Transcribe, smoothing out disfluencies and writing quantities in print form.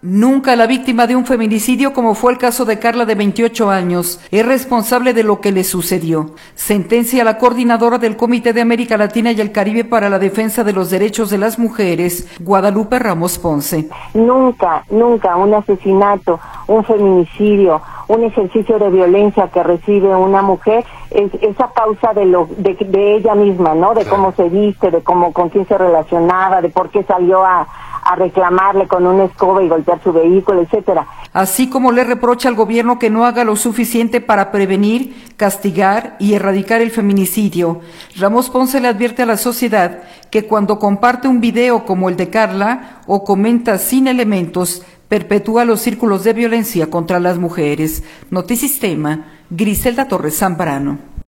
Nunca la víctima de un feminicidio, como fue el caso de Carla de 28 años, es responsable de lo que le sucedió. Sentencia la coordinadora del Comité de América Latina y el Caribe para la Defensa de los Derechos de las Mujeres, Guadalupe Ramos Ponce. Nunca un asesinato, un feminicidio, un ejercicio de violencia que recibe una mujer es a causa de ella misma, ¿no? De cómo se viste, de cómo, con quién se relacionaba, de por qué salió a reclamarle con una escoba y golpear su vehículo, etcétera. Así como le reprocha al gobierno que no haga lo suficiente para prevenir, castigar y erradicar el feminicidio, Ramos Ponce le advierte a la sociedad que cuando comparte un video como el de Carla o comenta sin elementos, perpetúa los círculos de violencia contra las mujeres. Notisistema, Griselda Torres Zambrano.